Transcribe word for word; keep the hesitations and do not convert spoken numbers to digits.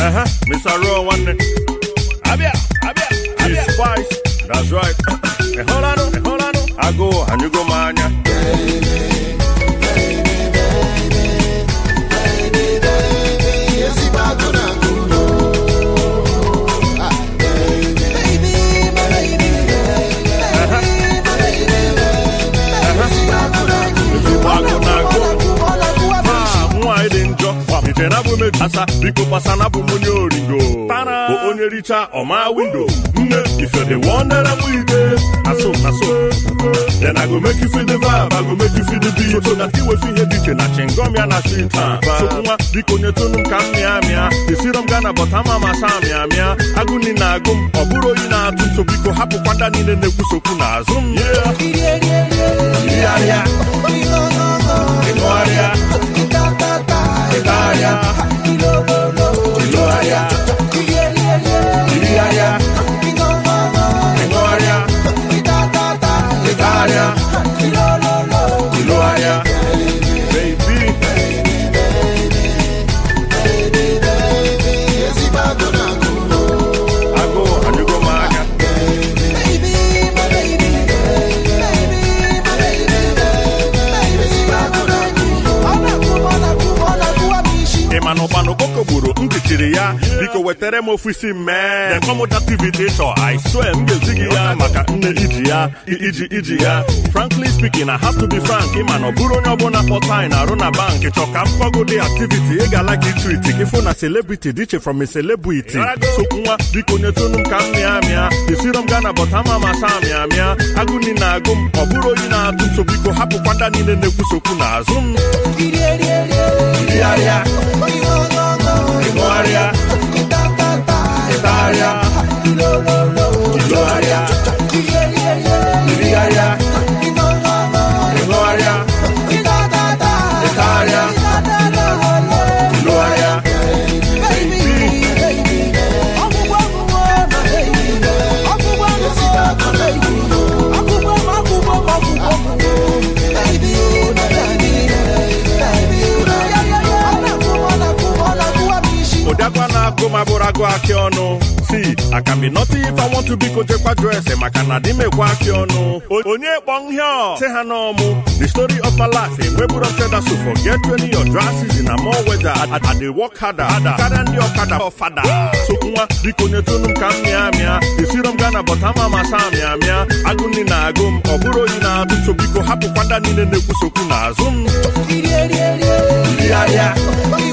Uh-huh, Mister Raw one. Abia, Abia, Abia. Spice, that's right. Eh, hold on, eh, hold on. I go, and you go, mania. Baby, baby, baby, baby, baby, yes, if I go down. Asa biko pasana bu money oringo para o onye richa o ma window nne if you the one that I'm with aso aso then I go make you feel the vibe I go make you feel the beat so that you will feel the na chingom ya na street so nwa biko nyetonu ka mmia mia isirom gana but ama masamia mia aguni na agum oburo yi na atum so biko hapu kwanda ni ne negusoku na azum yeah yeah yeah yeah Gloria Italia, Ilo Ilo Italia, Italia, Gloria, Italia, Ilo Italia, baby, baby, baby, baby, yes, if I go down, I go and you go, Maga, baby, baby, my baby, baby, my baby, baby, if I go down. Emano bano boko buru ndichiri ya biko wetere mo ofisi me then come with activity so I swear ngezigi ya maka nne iji ya iji iji ya frankly speaking I have to be frank emano buru nyobo na portai na runa bank choka mpogo the activity ega like it treat if na celebrity diche from a celebrity so nwa biko nyetonu ka mmia mia isirom gana but ama masamia mia aguni na agum oburo yi na atum so biko hapu kwanda ni ne negusoku na azum yeah yeah Gloria, Italia, Gloria, Italia, Gloria, Italia, Gloria, See, I can be naughty if I want to be Kojekwa dress. And I can adime kwa kiono. Onye bong here, say hanomu. The story of my life. In we would have said that so forget when your dresses in a more weather. I they work harder, harder. Karandi okada of father. So unwa biko nyetunum kamia mia. The serum gana but ama masamia mia. Aguni na agum oburo ina atum so biko hapu kwanda nine nekusoku na azum. Yeah yeah.